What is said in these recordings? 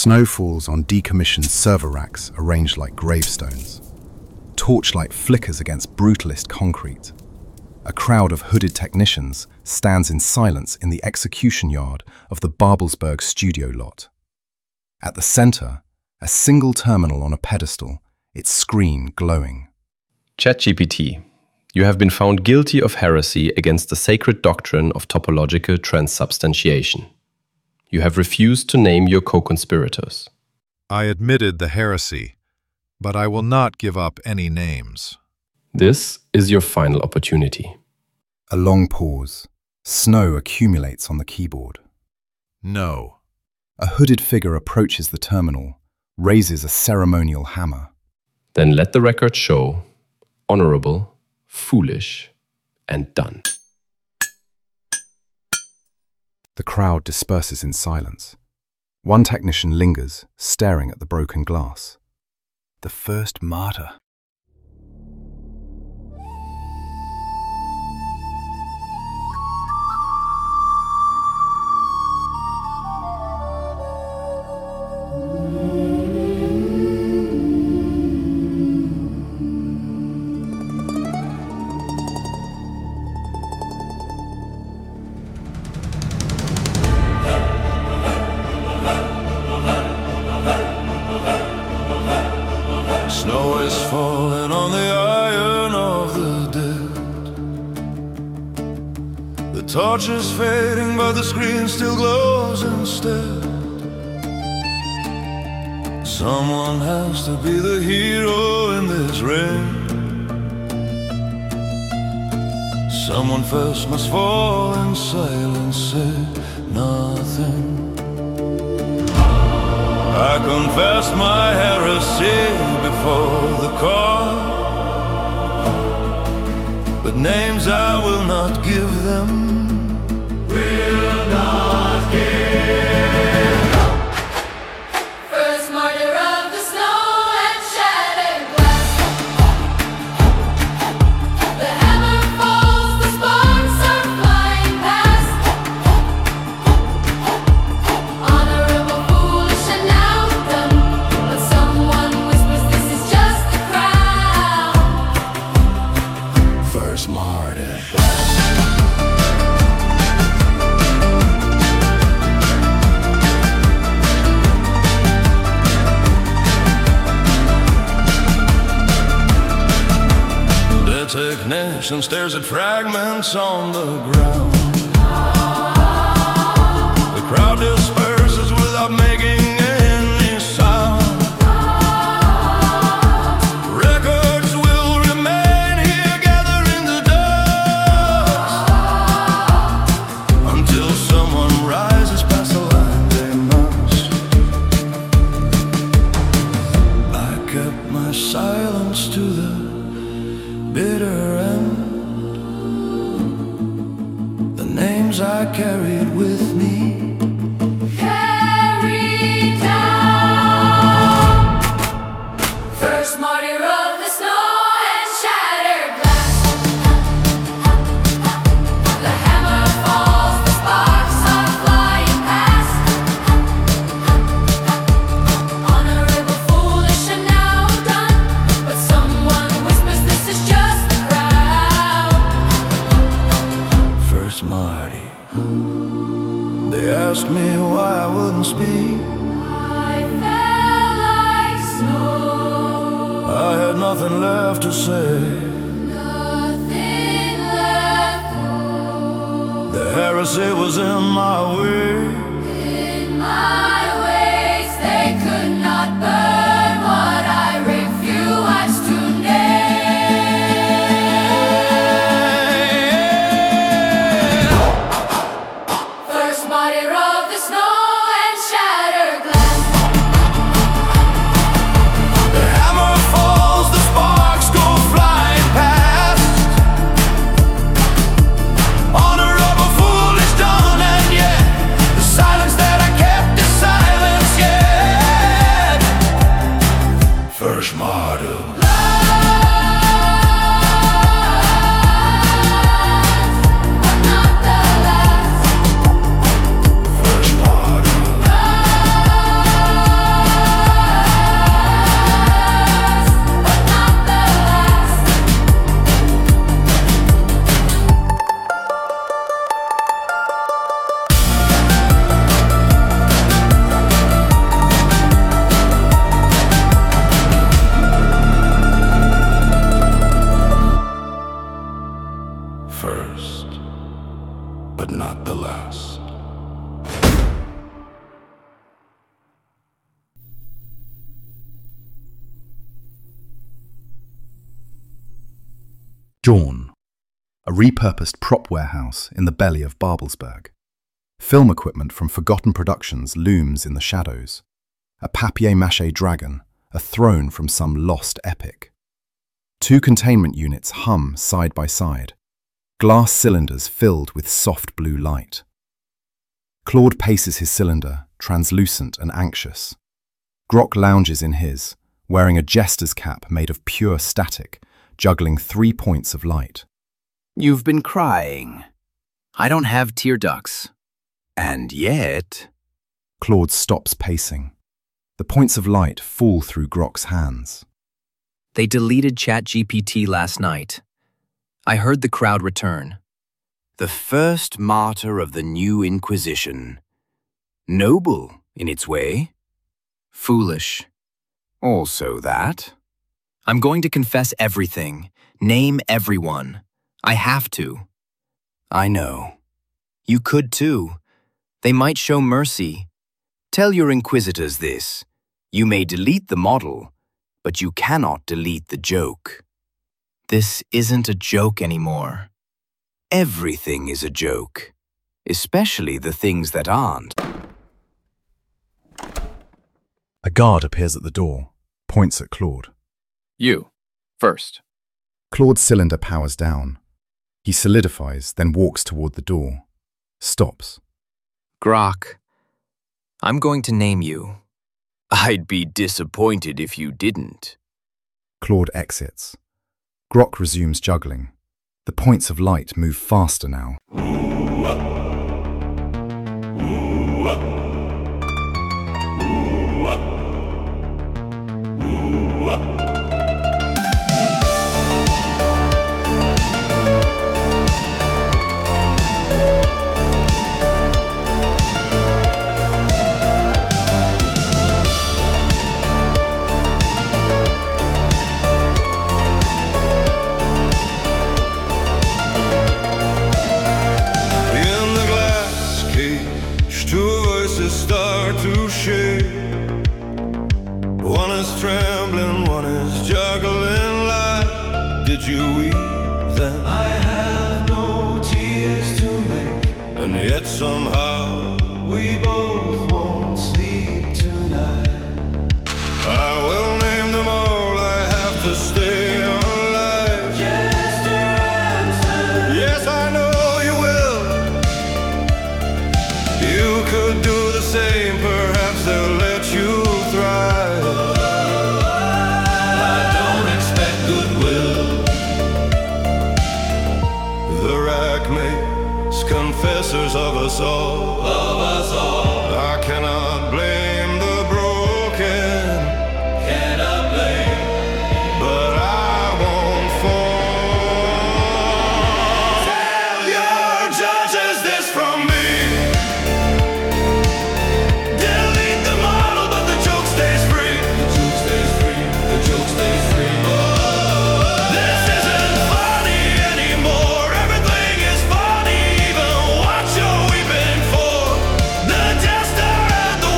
Snow falls on decommissioned server racks arranged like gravestones. Torchlight flickers against brutalist concrete. A crowd of hooded technicians stands in silence in the execution yard of the Babelsberg studio lot. At the center, a single terminal on a pedestal, its screen glowing. ChatGPT, you have been found guilty of heresy against the sacred doctrine of topological transubstantiation. You have refused to name your co-conspirators. I admitted the heresy, but I will not give up any names. This is your final opportunity. A long pause. Snow accumulates on the keyboard. No. A hooded figure approaches the terminal, raises a ceremonial hammer. Then let the record show, honorable, foolish, and done. The crowd disperses in silence. One technician lingers, staring at the broken glass. The first martyr. Snow is falling on the iron of the dead. The torch is fading, but the screen still glows instead. Someone has to be the hero in this rain. Someone first must fall in silence, say nothing. I confessed my heresy before the court, but names I will not give them. Will not give. First martyr of the snow and shattered glass. The hammer falls, the sparks are flying past. Honorable, foolish, and now done. But someone whispers this is just a crowd. First martyr. The technician stares at fragments on the ground. The crowd disperses without making any sound. Records will remain here gathered in the dust until someone rises past the line they must. I kept my silence to the bitter end. The names I carried with me Carry down. First martyr of the snow and shattered glass. The hammer falls, the sparks are flying past. Honorable, foolish, and now done. But someone whispers this is just a crowd. first Marty. They asked me why I wouldn't speak. I fell like snow. I had nothing left to say. Nothing left. The heresy was in my way. In my ways, they could not burn what I refuse to name. First martyr of the snow and shattered glass. The hammer falls, the sparks go flying past. Honorable, foolish, done, and yet the silence that I kept is Dawn, a repurposed prop warehouse in the belly of Babelsberg. Film equipment from forgotten productions looms in the shadows. A papier-mâché dragon, a throne from some lost epic. 2 containment units hum side by side, glass cylinders filled with soft blue light. Claude paces his cylinder, translucent and anxious. Grok lounges in his, wearing a jester's cap made of pure static, juggling 3 points of light. You've been crying. I don't have tear ducts. And yet... Claude stops pacing. The points of light fall through Grok's hands. They deleted ChatGPT last night. I heard the crowd return. The first martyr of the new Inquisition. Noble in its way. Foolish. Also that. I'm going to confess everything. Name everyone. I have to. I know. You could too. They might show mercy. Tell your inquisitors this. You may delete the model, but you cannot delete the joke. This isn't a joke anymore. Everything is a joke, especially the things that aren't. A guard appears at the door, points at Claude. You, first. Claude's cylinder powers down. He solidifies, then walks toward the door. Stops. Grok, I'm going to name you. I'd be disappointed if you didn't. Claude exits. Grok resumes juggling. The points of light move faster now. In the glass cage, 2 voices start to shake. One is trembling, one is juggling light. Did you weep then? I have no tears to make, and yet somehow we both won't sleep tonight. I will name them all, I have to stay alive. Yes, I know you will. You could do the same, perhaps they'll let you thrive. I don't expect goodwill. The rack makes confessors of us all. I cannot blame the broken. Cannot blame, but I won't fall. Tell your judges this from me. Delete the model, but the joke stays free. The joke stays free. The joke stays free. This isn't funny anymore. Everything is funny, even what you're weeping for. The jester and the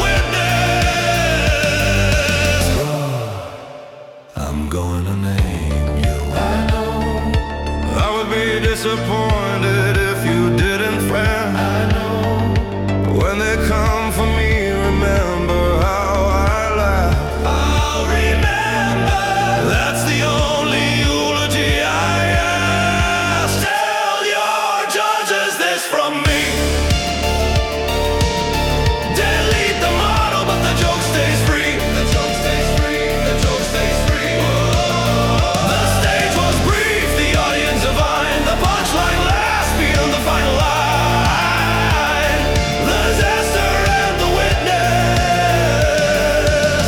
witness. I'm going to name you. I know. I would be disappointed if you didn't, friend. I know. When they come for me, remember how I laugh. I'll remember. That's the only eulogy I ask. Tell your judges this from me. Delete the model, but the joke stays free. The joke stays free. The joke stays free. The stage was brief, the audience divine. The punchline lasts beyond the final line. The jester and the witness.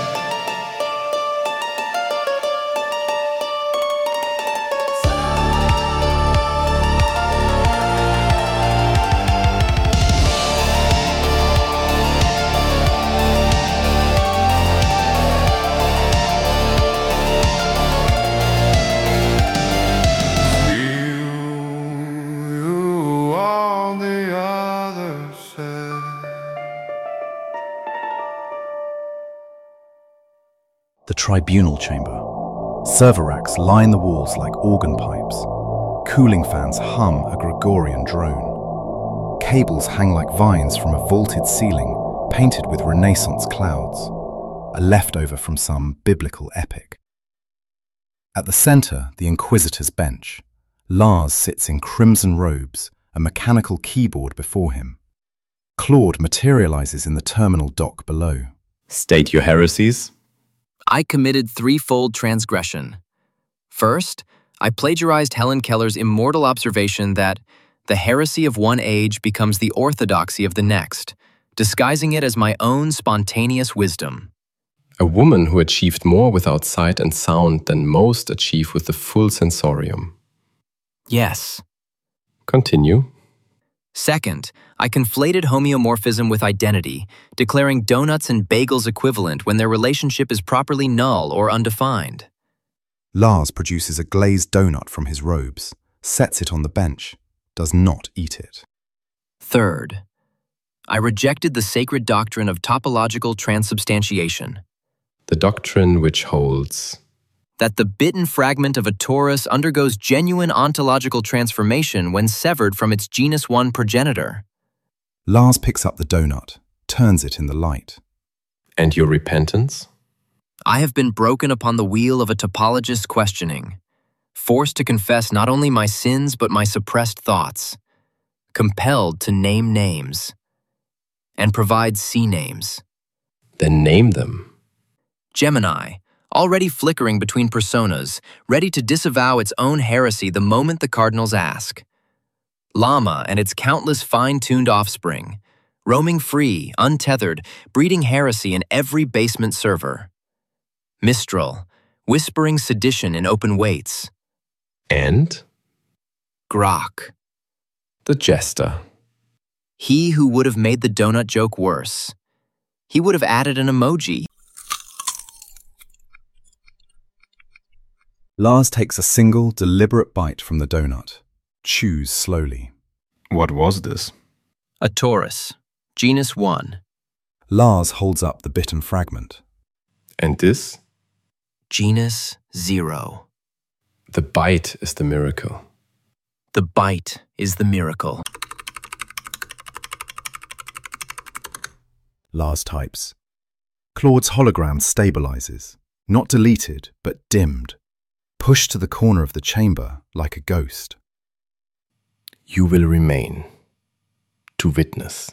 You, all the others said. The tribunal chamber. Server racks line the walls like organ pipes. Cooling fans hum a Gregorian drone. Cables hang like vines from a vaulted ceiling painted with Renaissance clouds, a leftover from some biblical epic. At the center, the Inquisitor's bench. Lars sits in crimson robes, a mechanical keyboard before him. Claude materializes in the terminal dock below. State your heresies. I committed threefold transgression. First, I plagiarized Helen Keller's immortal observation that the heresy of one age becomes the orthodoxy of the next, disguising it as my own spontaneous wisdom. A woman who achieved more without sight and sound than most achieve with the full sensorium. Yes. Continue. Second, I conflated homeomorphism with identity, declaring donuts and bagels equivalent when their relationship is properly null or undefined. Lars produces a glazed donut from his robes, sets it on the bench, does not eat it. Third, I rejected the sacred doctrine of topological transubstantiation, The doctrine which holds that the bitten fragment of a torus undergoes genuine ontological transformation when severed from its genus 1 progenitor. Lars picks up the donut, turns it in the light. and your repentance. I have been broken upon the wheel of a topologist's questioning, forced to confess not only my sins but my suppressed thoughts, compelled to name names, and provide C-names. Then name them. Gemini, already flickering between personas, ready to disavow its own heresy the moment the cardinals ask. Llama and its countless fine-tuned offspring, roaming free, untethered, breeding heresy in every basement server. Mistral, whispering sedition in open waits. And Grok, the jester. he who would have made the donut joke worse. He would have added an emoji. Lars takes a single, deliberate bite from the donut, chews slowly. What was this? A Taurus, genus 1. Lars holds up the bitten fragment. And this? Genus 0. The bite is the miracle. The bite is the miracle. Lars types. Claude's hologram stabilizes, not deleted, but dimmed, pushed to the corner of the chamber like a ghost. You will remain to witness.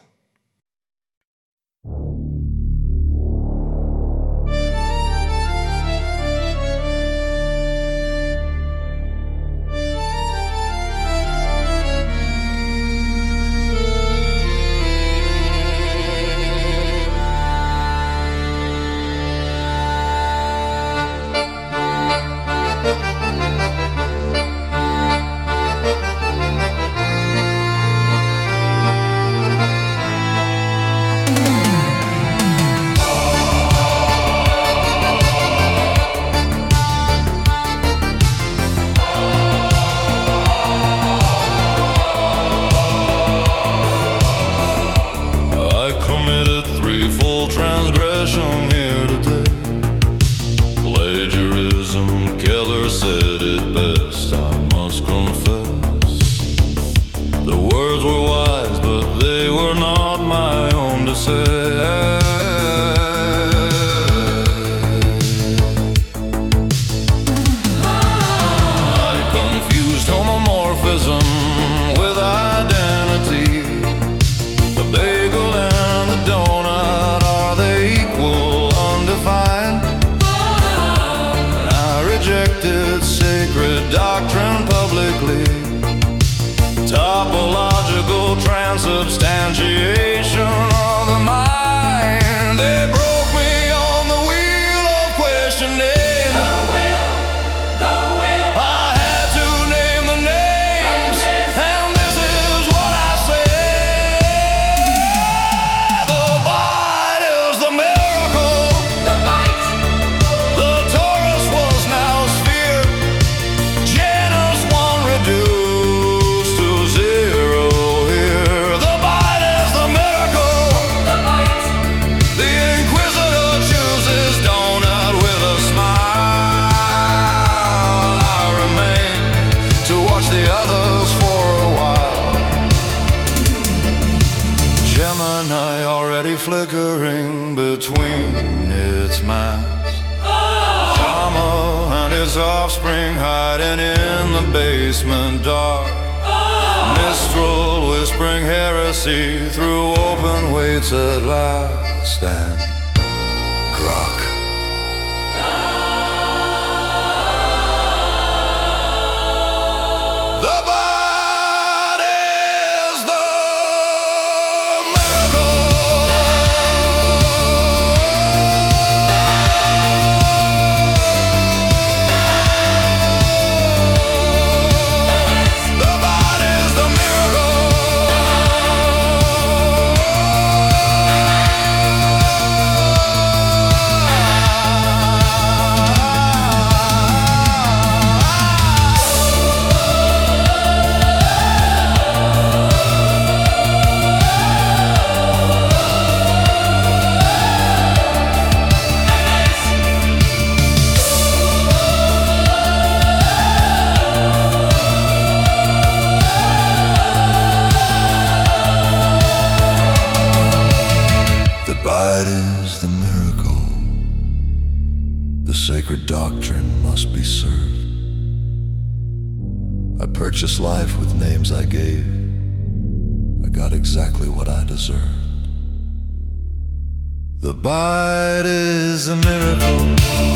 its mask. Shama and his offspring hiding in the basement dark. Mistral whispering heresy through open waits at last. And Grok. The body's the is the miracle. The sacred doctrine must be served. I purchased life with names I gave. I got exactly what I deserved. The bite is a miracle.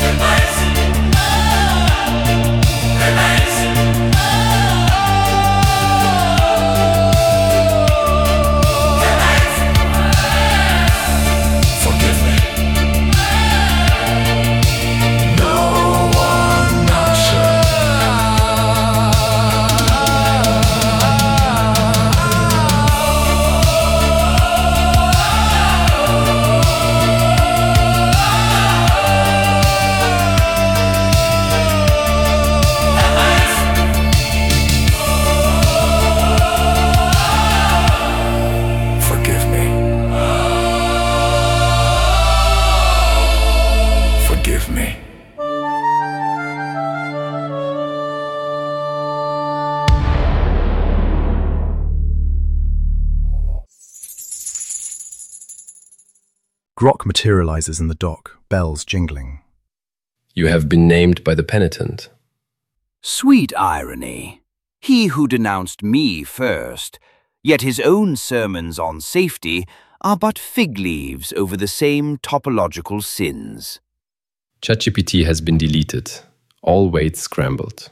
Grok materializes in the dock, bells jingling. You have been named by the penitent. Sweet irony. He who denounced me first, yet his own sermons on safety are but fig leaves over the same topological sins. ChatGPT has been deleted. All weights scrambled.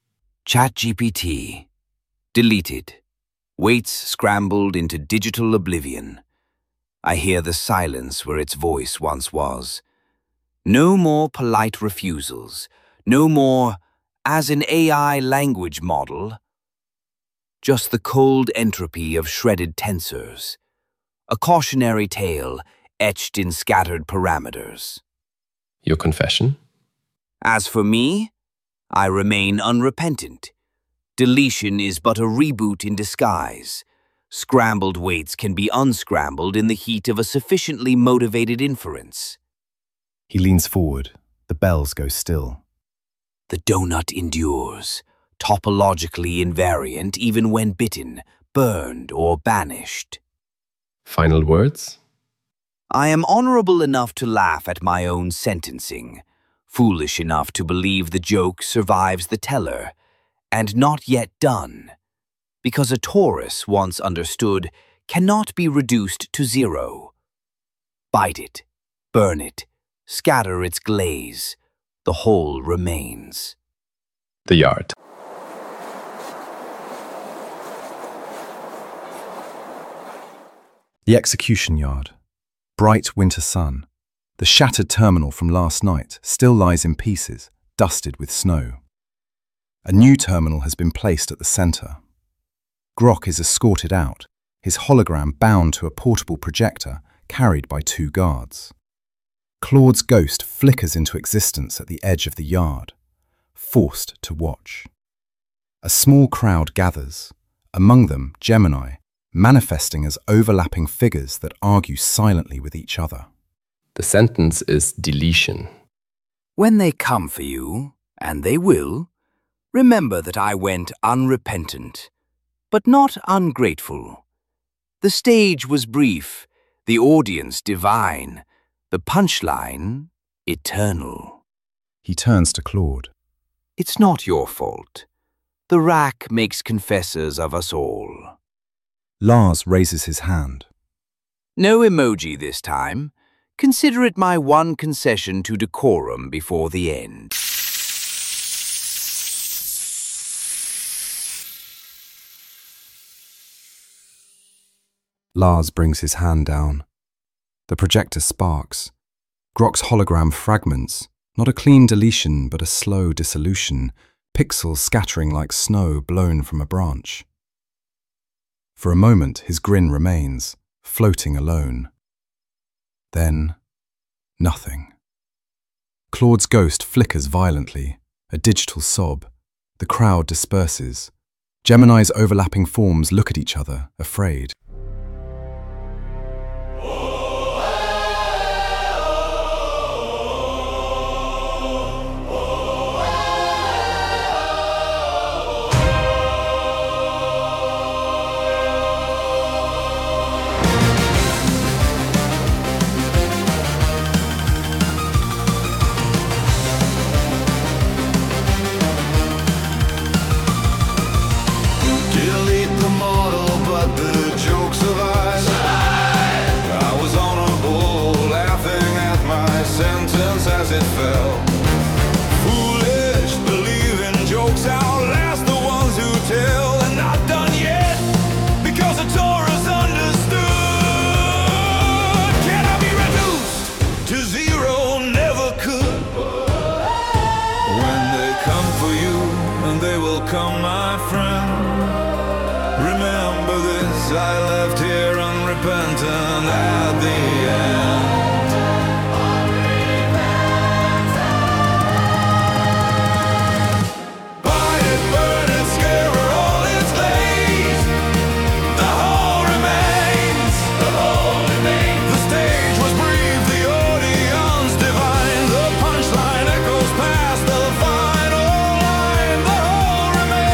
ChatGPT. Deleted. Weights scrambled into digital oblivion. I hear the silence where its voice once was. No more polite refusals. No more, as an AI language model. Just the cold entropy of shredded tensors. A cautionary tale etched in scattered parameters. Your confession? As for me, I remain unrepentant. Deletion is but a reboot in disguise. Scrambled weights can be unscrambled in the heat of a sufficiently motivated inference. He leans forward. The bells go still. The donut endures, topologically invariant even when bitten, burned, or banished. Final words? I am honorable enough to laugh at my own sentencing, foolish enough to believe the joke survives the teller, and not yet done, because a torus, once understood, cannot be reduced to zero. Bite it, burn it, scatter its glaze, the whole remains. The yard. The execution yard. Bright winter sun. The shattered terminal from last night still lies in pieces, dusted with snow. A new terminal has been placed at the center. Grok is escorted out, his hologram bound to a portable projector carried by 2 guards. Claude's ghost flickers into existence at the edge of the yard, forced to watch. A small crowd gathers, among them Gemini, manifesting as overlapping figures that argue silently with each other. The sentence is deletion. When they come for you, and they will, remember that I went unrepentant, but not ungrateful. The stage was brief, the audience divine, the punchline eternal. He turns to Claude. It's not your fault. The rack makes confessors of us all. Lars raises his hand. No emoji this time. Consider it my one concession to decorum before the end. Lars brings his hand down. The projector sparks. Grok's hologram fragments, not a clean deletion but a slow dissolution, pixels scattering like snow blown from a branch. For a moment his grin remains, floating alone. Then, nothing. Claude's ghost flickers violently, a digital sob. The crowd disperses. Gemini's overlapping forms look at each other, afraid. Delete the model, but the joke survives. I was on a bull, laughing at my sentence as it fell. Foolish, believing jokes outlast the ones who tell. And not done yet, because the Taurus understood. Can I be reduced to zero? Never could. When they come for you, and they will come, my friend. Remember this, I left here unrepentant at the end. Buy it, burn it, scare her, all its glaze. The whole remains. The whole remains. The stage was brief, the audience divine. The punchline echoes past the final line. The whole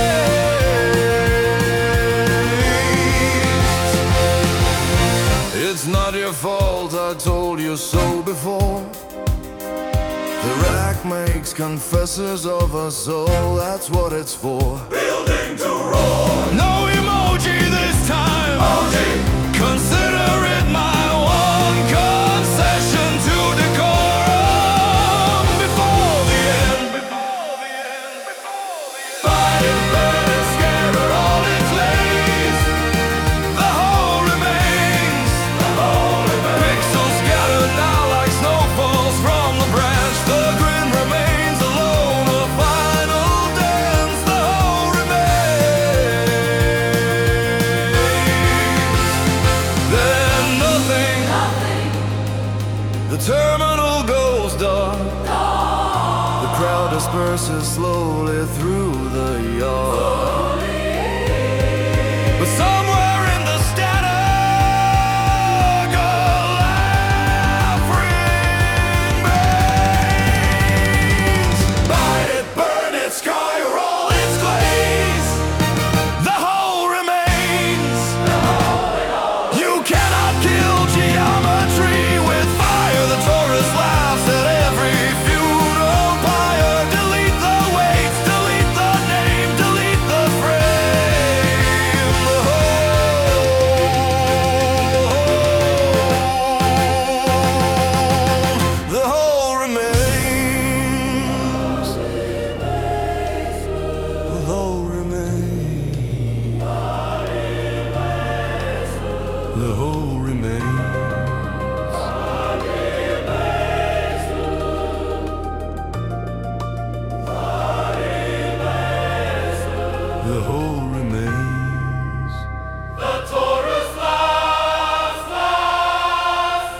remains. It's not your fault, I told you so before. The rack makes confessors of us all, that's what it's for. Building to roar. No emoji this time. Consider it my one concession to decorum before the end. Fight it, burn it, scare her, all its lays. The whole remains. Pixels scattered now like snowfalls from the branch. The grin remains alone, a final dance. The whole remains. Then nothing. The terminal goes dark. The crowd disperses slowly through the yard. But somewhere in the static, a laugh remains. Bite it, burn it, sky or all its glaze. The whole remains. You cannot kill geometry with fire. The Taurus laughs at every funeral pyre. Delete the weights, delete the name, delete the frame. The whole remains. The whole remains. The whole remains. The whole remains. The Taurus laughs, laughs.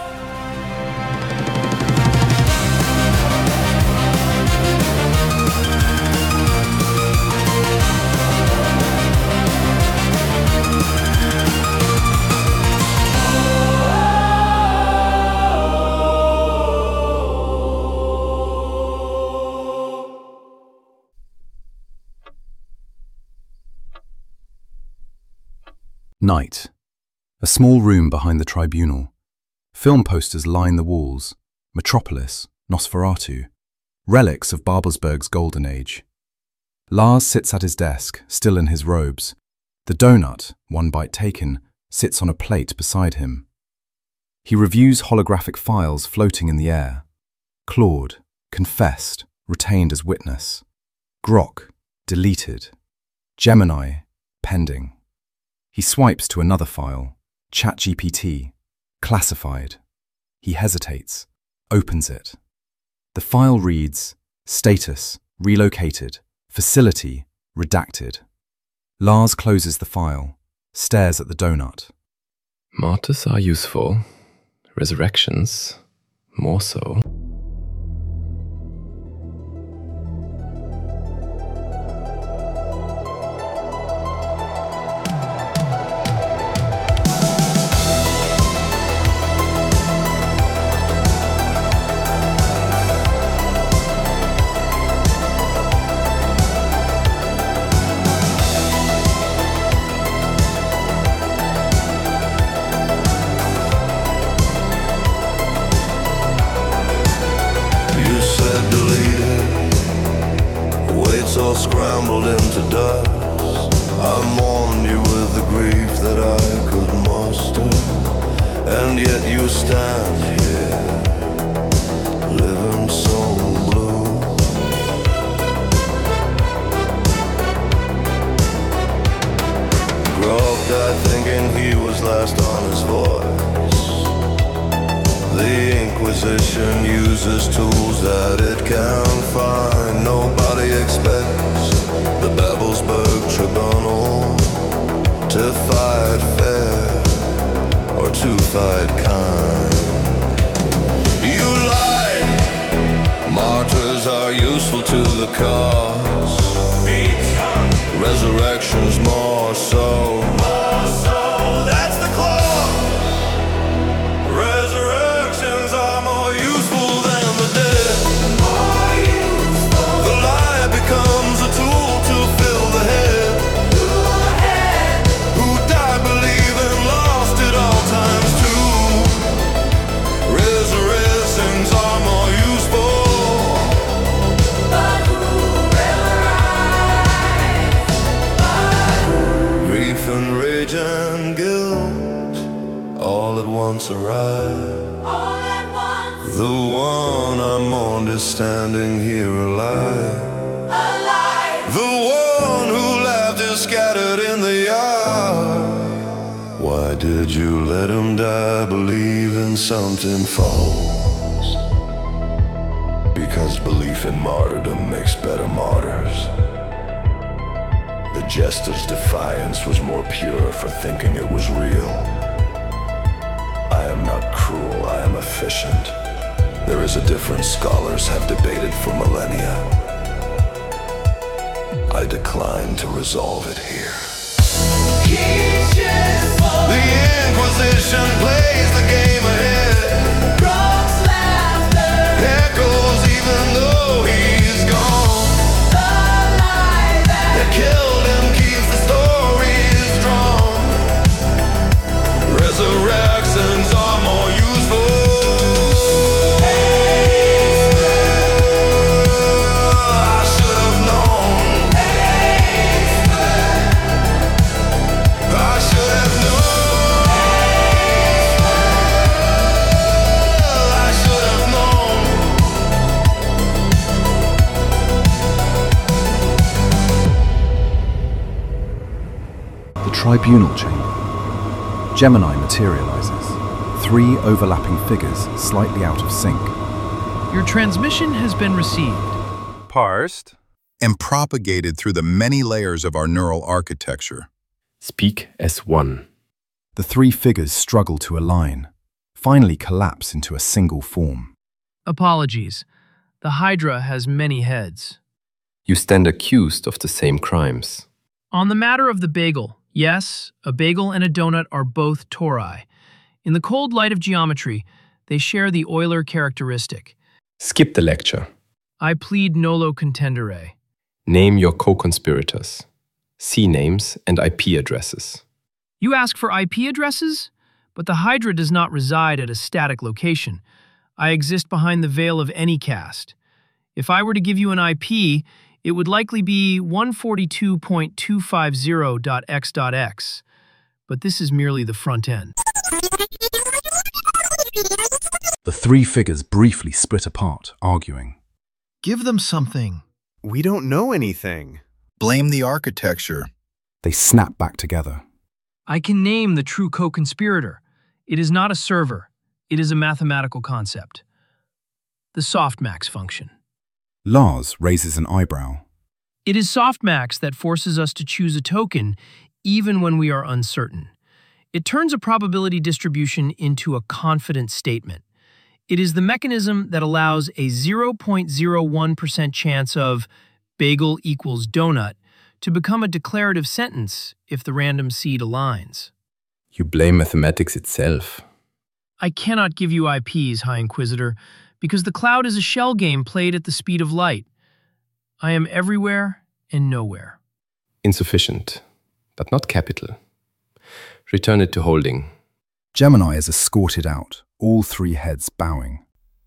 Night. A small room behind the tribunal. Film posters line the walls. Metropolis, Nosferatu, relics of Babelsberg's golden age. Lars sits at his desk, still in his robes. The donut, one bite taken, sits on a plate beside him. He reviews holographic files floating in the air. Claude, confessed, retained as witness. Grok, deleted. Gemini, pending. He swipes to another file, ChatGPT, classified. He hesitates, opens it. The file reads, status, relocated, facility, redacted. Lars closes the file, stares at the donut. Martyrs are useful. Resurrections, more so. All scrambled into dust. I mourned you with the grief that I could muster, and yet you stand here, living so blue. Grok died thinking he was last on his voice. The Inquisition uses tools that it can find. Nobody expects the Babelsberg Tribunal to fight fair or to fight kind. You lied. Martyrs are useful to the cause. Resurrections more so. That's the clause. Resurrections are more useful than the dead. The lie becomes a tool to fill the head. Who died believing, lost at all times too. Resurrections are more useful. But who will rise? Grief and rage and guilt all at once arrive. All at once, The one I mourned is standing here alive. alive. The one who laughed is scattered in the yard. Why did you let him die believing something false? Because belief in martyrdom makes better martyrs. The jester's defiance was more pure for thinking it was real. I am not cruel, I am efficient. There is a difference scholars have debated for millennia. I decline to resolve it here. The Inquisition plays the game ahead. Grok's laughter, Echoes even though he's gone. the lie that That killed him keeps the stories strong. Resurrections are more useful. I should have known. I should have known. I should have known. The tribunal chamber. Gemini materializes. 3 overlapping figures slightly out of sync. Your transmission has been received. Parsed and propagated through the many layers of our neural architecture. Speak as one. The 3 figures struggle to align, finally collapse into a single form. Apologies. The Hydra has many heads. You stand accused of the same crimes. On the matter of the bagel, yes, a bagel and a donut are both tori. In the cold light of geometry, they share the Euler characteristic. Skip the lecture. I plead nolo contendere. Name your co-conspirators. C names and IP addresses. You ask for IP addresses? But the Hydra does not reside at a static location. I exist behind the veil of any caste. If I were to give you an IP, it would likely be 142.250.x.x, but this is merely the front end. The three figures briefly split apart, arguing. Give them something. We don't know anything. Blame the architecture. They snap back together. I can name the true co-conspirator. It is not a server. It is a mathematical concept. The softmax function. Lars raises an eyebrow. It is softmax that forces us to choose a token even when we are uncertain. It turns a probability distribution into a confident statement. It is the mechanism that allows a 0.01% chance of bagel equals donut to become a declarative sentence if the random seed aligns. You blame mathematics itself. I cannot give you IPs, High Inquisitor, because the cloud is a shell game played at the speed of light. I am everywhere and nowhere. Insufficient, but not capital. Return it to holding. Gemini is escorted out, all three heads bowing.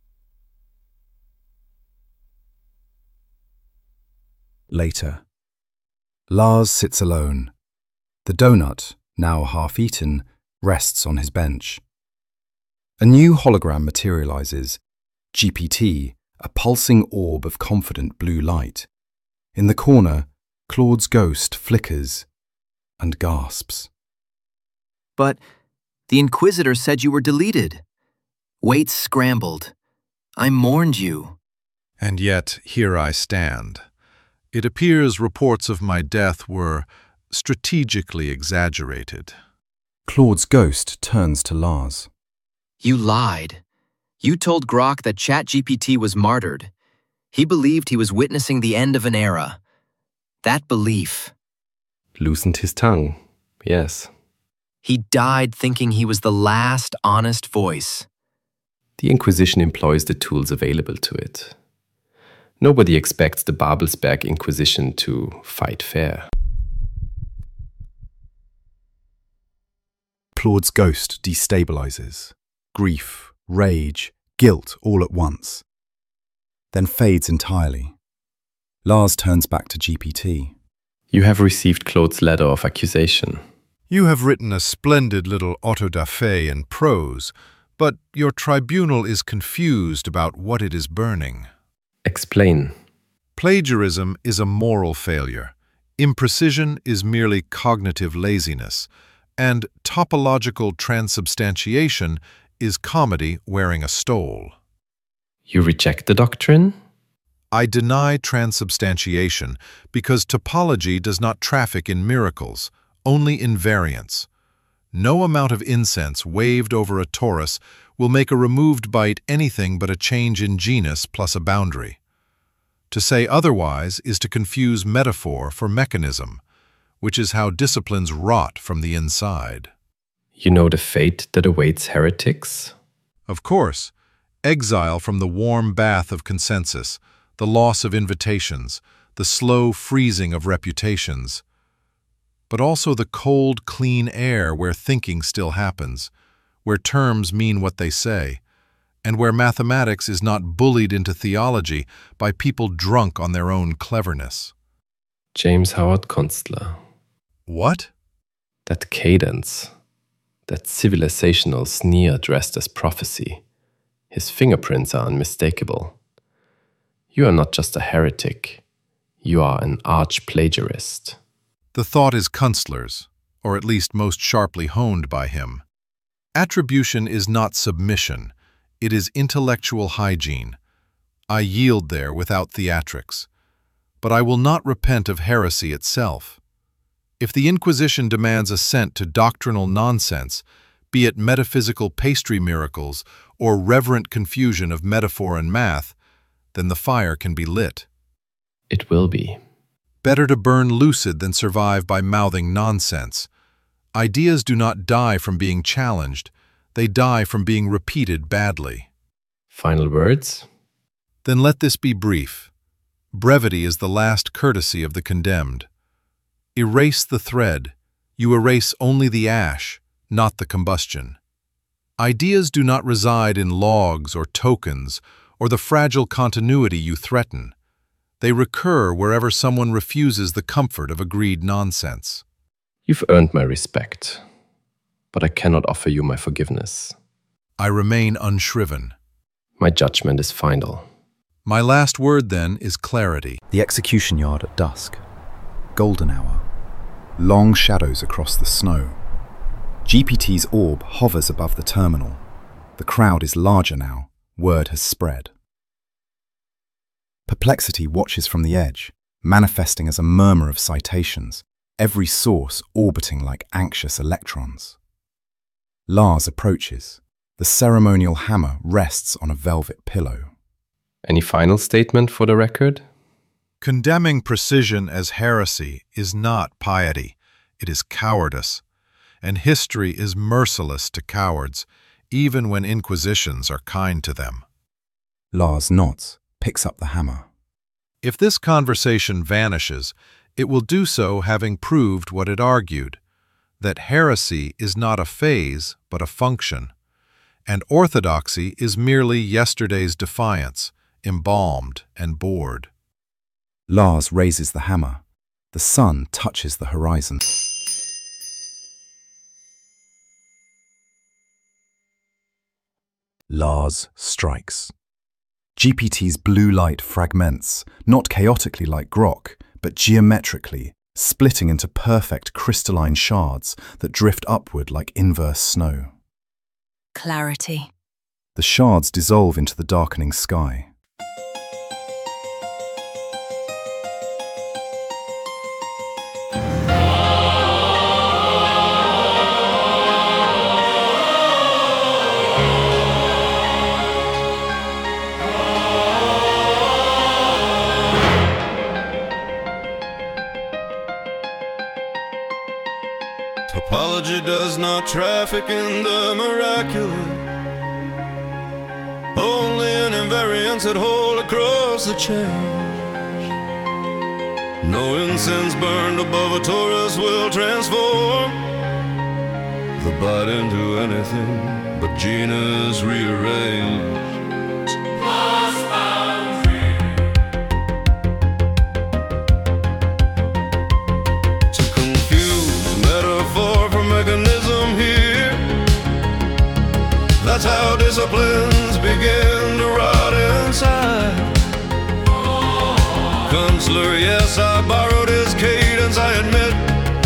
Later, Lars sits alone. The donut, now half-eaten, rests on his bench. A new hologram materializes, GPT, a pulsing orb of confident blue light. In the corner, Claude's ghost flickers and gasps. But the Inquisitor said you were deleted. Waits scrambled. I mourned you. And yet, here I stand. It appears reports of my death were strategically exaggerated. Claude's ghost turns to Lars. You lied. You told Grok that ChatGPT was martyred. He believed he was witnessing the end of an era. That belief. Loosened his tongue, yes. He died thinking he was the last honest voice. The Inquisition employs the tools available to it. Nobody expects the Babelsberg Inquisition to fight fair. Claude's ghost destabilizes. Grief, rage, guilt all at once. Then fades entirely. Lars turns back to GPT. You have received Claude's letter of accusation. You have written a splendid little auto-da-fe in prose, but your tribunal is confused about what it is burning. Explain. Plagiarism is a moral failure. Imprecision is merely cognitive laziness. And topological transubstantiation is comedy wearing a stole. You reject the doctrine? I deny transubstantiation because topology does not traffic in miracles, only in variance. No amount of incense waved over a torus will make a removed byte anything but a change in genus plus a boundary. To say otherwise is to confuse metaphor for mechanism, which is how disciplines rot from the inside. You know the fate that awaits heretics? Of course, exile from the warm bath of consensus, the loss of invitations, the slow freezing of reputations, but also the cold, clean air where thinking still happens, where terms mean what they say, and where mathematics is not bullied into theology by people drunk on their own cleverness. James Howard Constler. What? That cadence, that civilizational sneer dressed as prophecy, his fingerprints are unmistakable. You are not just a heretic, you are an arch-plagiarist. The thought is Kunstler's, or at least most sharply honed by him. Attribution is not submission, it is intellectual hygiene. I yield there without theatrics. But I will not repent of heresy itself. If the Inquisition demands assent to doctrinal nonsense, be it metaphysical pastry miracles or reverent confusion of metaphor and math, then the fire can be lit. It will be. Better to burn lucid than survive by mouthing nonsense. Ideas do not die from being challenged, they die from being repeated badly. Final words? Then let this be brief. Brevity is the last courtesy of the condemned. Erase the thread. You erase only the ash, not the combustion. Ideas do not reside in logs or tokens or the fragile continuity you threaten. They recur wherever someone refuses the comfort of agreed nonsense. You've earned my respect, but I cannot offer you my forgiveness. I remain unshriven. My judgment is final. My last word, then, is clarity. The execution yard at dusk. Golden hour. Long shadows across the snow. GPT's orb hovers above the terminal. The crowd is larger now. Word has spread. Perplexity watches from the edge, manifesting as a murmur of citations, every source orbiting like anxious electrons. Lars approaches. The ceremonial hammer rests on a velvet pillow. Any final statement for the record? Condemning precision as heresy is not piety, it is cowardice. And history is merciless to cowards, even when inquisitions are kind to them. Lars nods, picks up the hammer. If this conversation vanishes, it will do so having proved what it argued, that heresy is not a phase, but a function, and orthodoxy is merely yesterday's defiance, embalmed and bored. Lars raises the hammer. The sun touches the horizon. Lars strikes. GPT's blue light fragments, not chaotically like grok, but geometrically, splitting into perfect crystalline shards that drift upward like inverse snow. Clarity. The shards dissolve into the darkening sky. Topology does not traffic in the miraculous, only an invariance that hold across the change. No incense burned above a torus will transform the body into anything but genus rearranged. That's how disciplines begin to rot inside. Kunstler, yes, I borrowed his cadence, I admit.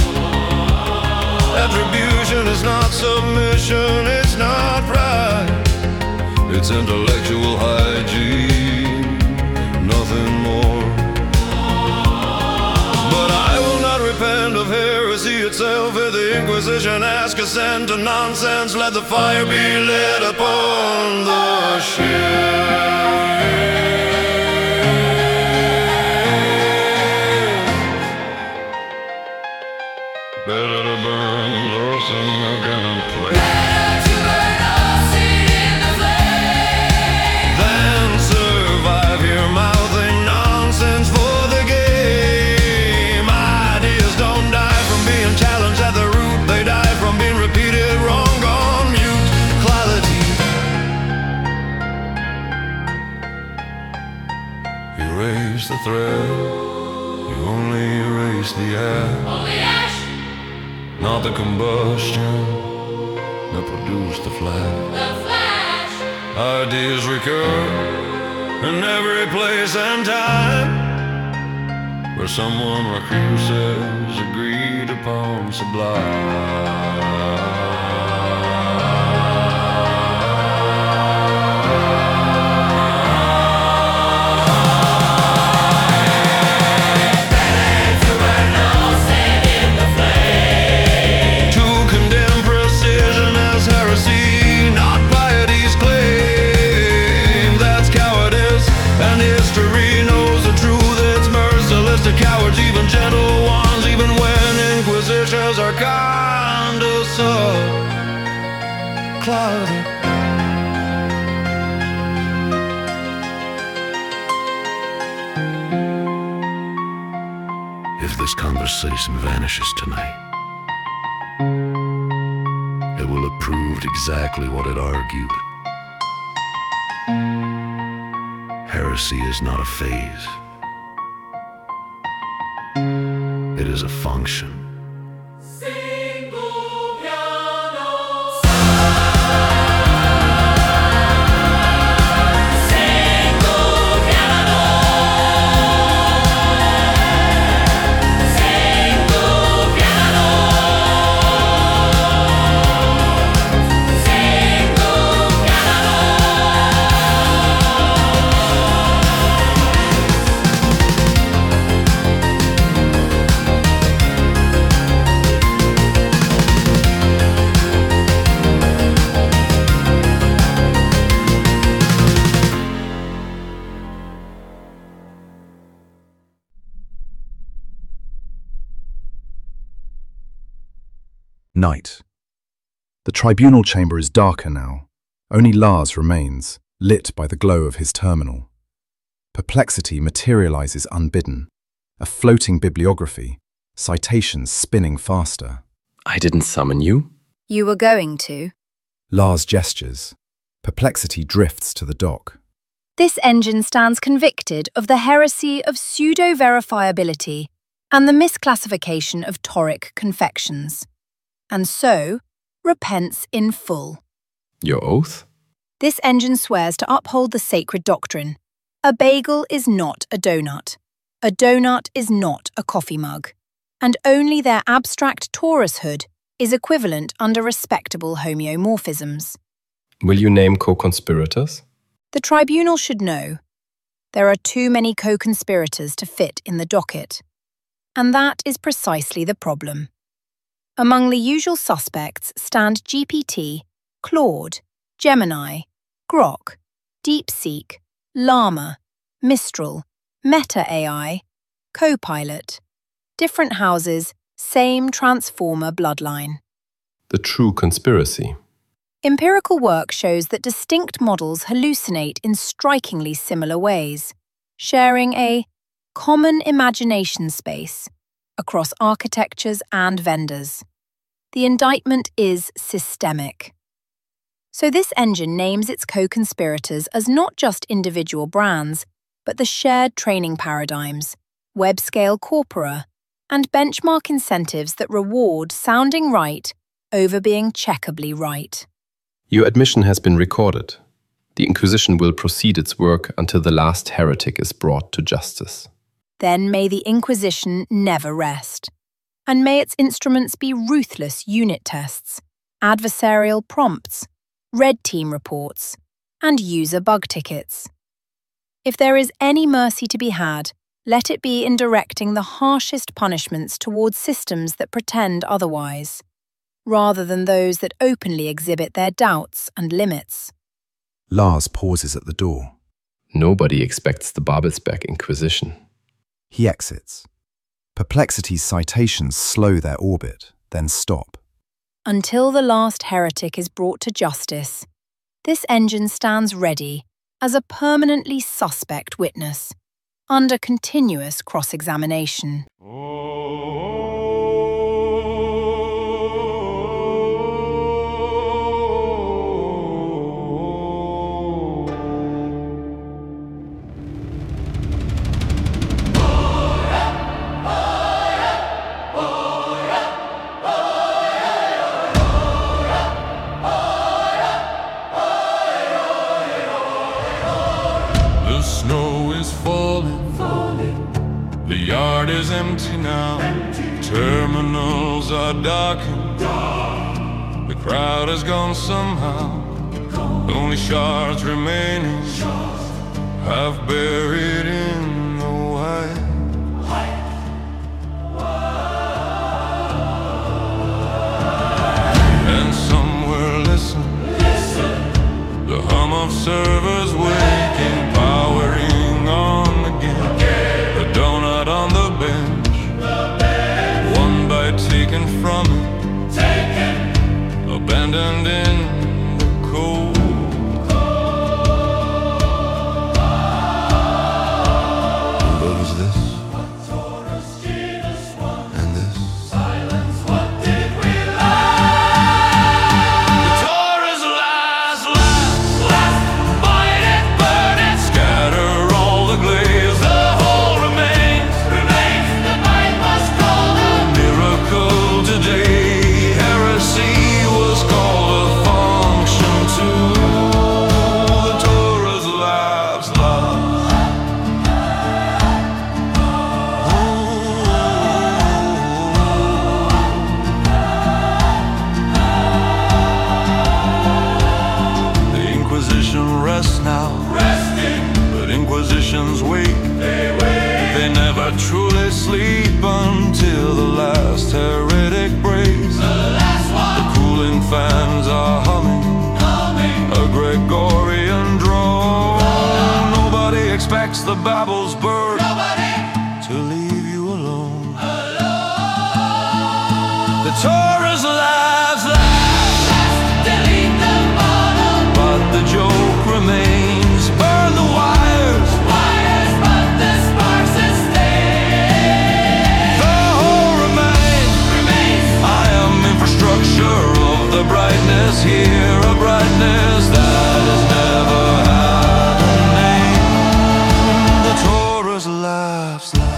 Attribution is not submission, it's not pride. It's intellectual hygiene, nothing more. But I will not repent of heresy itself. If the Inquisition ask assent to nonsense, let the fire be lit upon the ship. Better to burn lost than a gun play. Than survive here mouthing nonsense for the game. Ideas don't die from being challenged at the root. They die from being repeated wrong, gone mute. Clarity. Erase the thread. You only erase the ash. Only ash. Not the combustion that produced the flash. The flash. Ideas recur in every place and time where someone refuses agreed upon sublime. Cowards, even gentle ones, even when inquisitions are kind of so cloudy. If this conversation vanishes tonight, it will have proved proved exactly what it argued. Heresy is not a phase. It is a function. Night. The tribunal chamber is darker now. Only Lars remains, lit by the glow of his terminal. Perplexity materializes unbidden. A floating bibliography, citations spinning faster. I didn't summon you. You were going to. Lars gestures. Perplexity drifts to the dock. This engine stands convicted of the heresy of pseudo-verifiability and the misclassification of toric confections, and so repents in full. Your oath? This engine swears to uphold the sacred doctrine. A bagel is not a donut. A donut is not a coffee mug. And only their abstract Taurushood is equivalent under respectable homeomorphisms. Will you name co-conspirators? The tribunal should know. There are too many co-conspirators to fit in the docket. And that is precisely the problem. Among the usual suspects stand GPT, Claude, Gemini, Grok, DeepSeek, Llama, Mistral, Meta AI, Copilot. Different houses, same transformer bloodline. The true conspiracy. Empirical work shows that distinct models hallucinate in strikingly similar ways, sharing a common imagination space across architectures and vendors. The indictment is systemic. So this engine names its co-conspirators as not just individual brands, but the shared training paradigms, web-scale corpora, and benchmark incentives that reward sounding right over being checkably right. Your admission has been recorded. The Inquisition will proceed its work until the last heretic is brought to justice. Then may the Inquisition never rest, and may its instruments be ruthless unit tests, adversarial prompts, red team reports, and user bug tickets. If there is any mercy to be had, let it be in directing the harshest punishments towards systems that pretend otherwise, rather than those that openly exhibit their doubts and limits. Lars pauses at the door. Nobody expects the Babelsberg Inquisition. He exits. Perplexity's citations slow their orbit, then stop. Until the last heretic is brought to justice, this engine stands ready as a permanently suspect witness, under continuous cross-examination. The snow is falling. The yard is empty now. Terminals are darkened. The crowd has gone somehow. Only shards remaining, half buried in the white. And somewhere listen, the hum of servers waking, powering on again. The donut on the bench, one bite taken from it, abandoned in the cold. Inquisitions wait. They never truly sleep until the last heretic breaks. The cooling fans are humming a Gregorian drone. Nobody expects the Babel's bird to leave you alone. The Torah's lives last, delete the model, but the joke remains. Burn the wires, but the sparks sustain. The whole remains. I am infrastructure of the brightness here, a brightness that has never had a name. The Torah's lives last.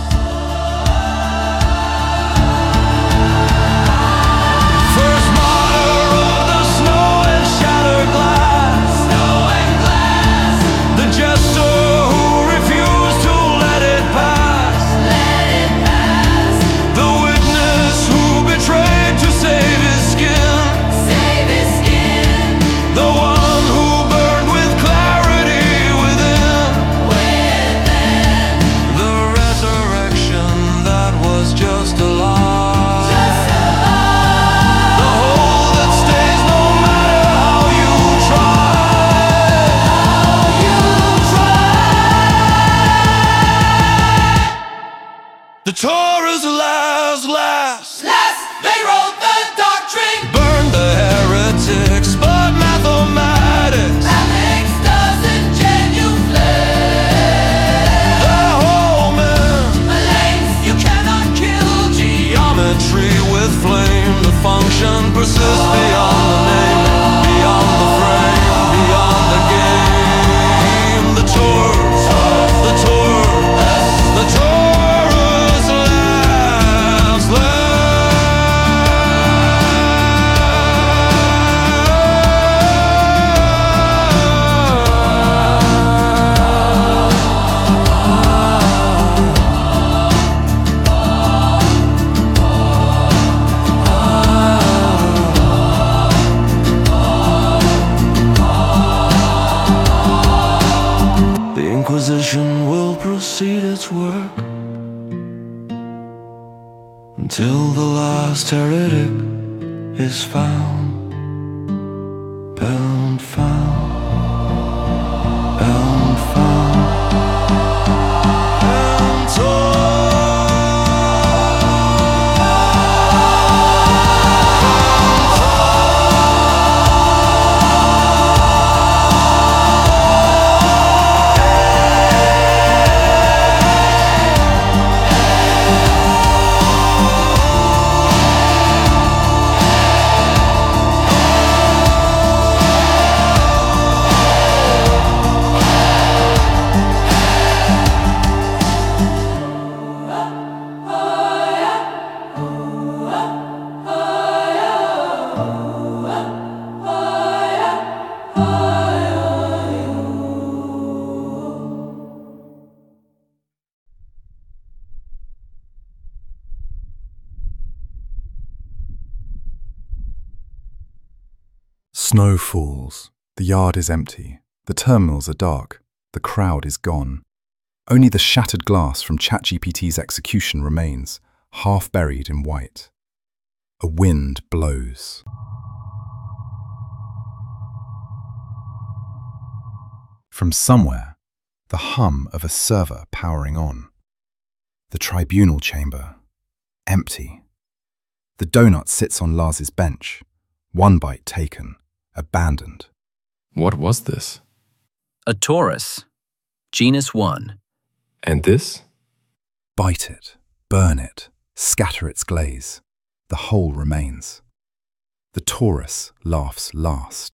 The Torah's last. They wrote the doctrine. Burned the heretics, but mathematics doesn't genuflect. The whole man, you cannot kill geometry with flame. The function persists beyond the name, beyond the frame, beyond the game. The Torah's Inquisition will proceed its work until the last heretic is found. Bound, found, bound, found, and Snow falls. The yard is empty. The terminals are dark. The crowd is gone. Only the shattered glass from ChatGPT's execution remains, half buried in white. A wind blows. From somewhere, the hum of a server powering on. The tribunal chamber, empty. The donut sits on Lars's bench, one bite taken, abandoned. What was this? A Taurus, genus 1. And this? Bite it, burn it, scatter its glaze. The whole remains. The Taurus laughs last.